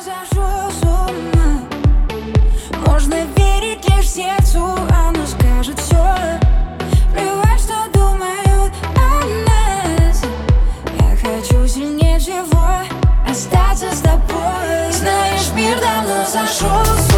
сошел с ума. Можно верить лишь сердцу, оно скажет все. Плевать, что думают о нас. Я хочу сильнее всего остаться с тобой. Знаешь, мир давно сошел с ума.